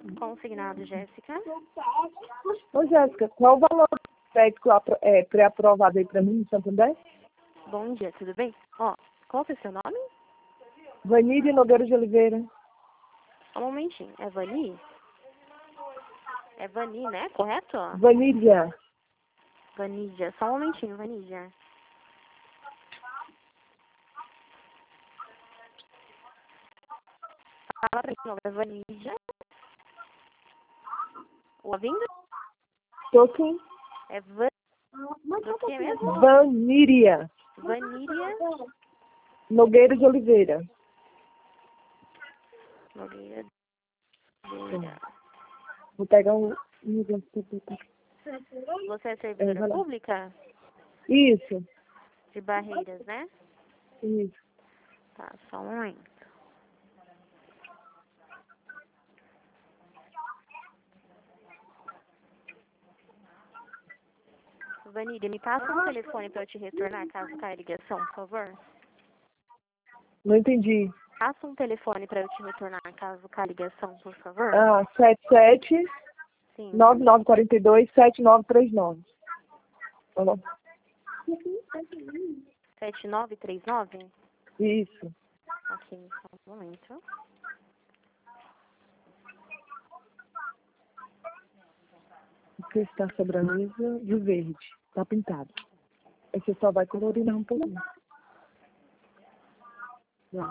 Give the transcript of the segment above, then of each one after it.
Consignado, Jéssica. Ô, Jéssica, qual o valor médico pré-aprovado aí pra mim, no Santander? Bom dia, tudo bem? Ó, qual que é o seu nome? Vanília Nogueira de Oliveira. Só um momentinho. É Vani? É Vani, né? Correto? Vanília. Vanídia. Só um momentinho, Vanídia. Fala pra mim de novo. É Vanídia. Ouvindo? Tô sim. É do que mesmo? Vanília Vanília Nogueira de Oliveira. Nogueira. Vou pegar um... Você é servidora pública? Isso. De Barreiras, né? Isso. Tá, só um momento. Vanília, me passa um telefone para eu te retornar caso caia a ligação, por favor. Não entendi. Passa um telefone para eu te retornar caso caia a ligação, por favor. 77 Sim. 9942 7939. 7939? Isso. Ok, só um momento. O que está sobre a mesa de verde. Tá pintado. Aí você só vai colorinar um pouquinho. Lá.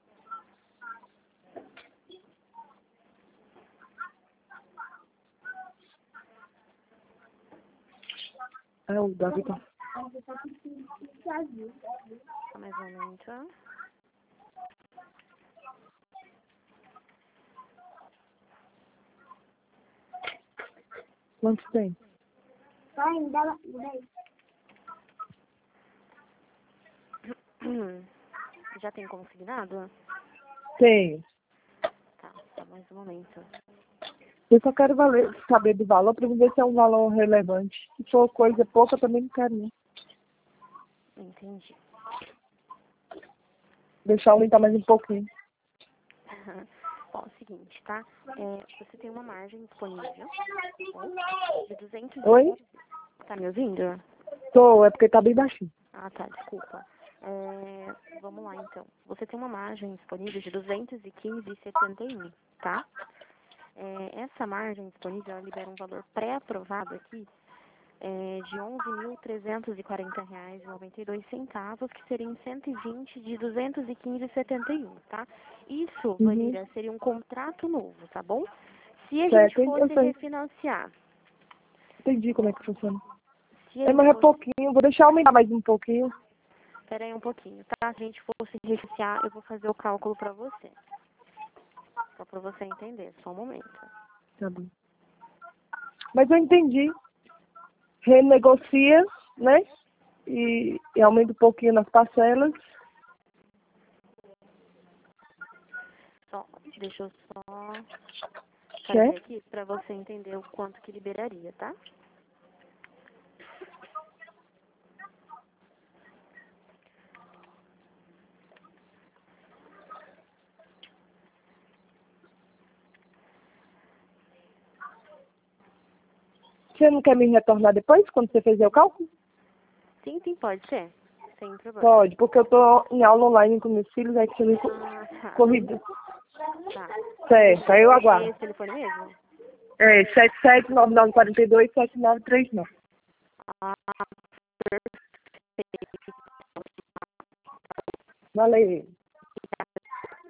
O Davi tá... Só mais um momento. Quantos tem? Já tem consignado? Tenho. Tá, só mais um momento. Eu só quero saber do valor para ver se é um valor relevante. Se for coisa pouca, eu também não quero, né? Entendi. Deixar aumentar mais um pouquinho. Bom, é o seguinte, tá? Você tem uma margem disponível de 200. Oi? Tá me ouvindo? Tô, é porque tá bem baixinho. Ah, tá, desculpa. Vamos lá, então. Você tem uma margem disponível de 215,71, tá? Essa margem disponível, ela libera um valor pré-aprovado aqui de R$ 11.340,92, que seriam 120 de 215,71, tá? Isso, Vanília, seria um contrato novo, tá bom? Se a gente fosse refinanciar... Entendi como é que funciona. Mas é pouquinho, vou deixar aumentar mais um pouquinho. Espera aí um pouquinho, tá? Se a gente fosse refinanciar, eu vou fazer o cálculo pra você. Só pra você entender, só um momento. Tá bom. Mas eu entendi. Renegocia, né? E aumenta um pouquinho nas parcelas. Deixa eu só fazer aqui pra você entender o quanto que liberaria, tá? Você não quer me retornar depois, quando você fizer o cálculo? Sim, pode ser. Sem problema. Pode, porque eu tô em aula online com meus filhos, aí que você me corrida. Tá. Certo, aí eu aguardo. É esse telefone mesmo? 77 9942 7939. Ah, perfeito. Valeu.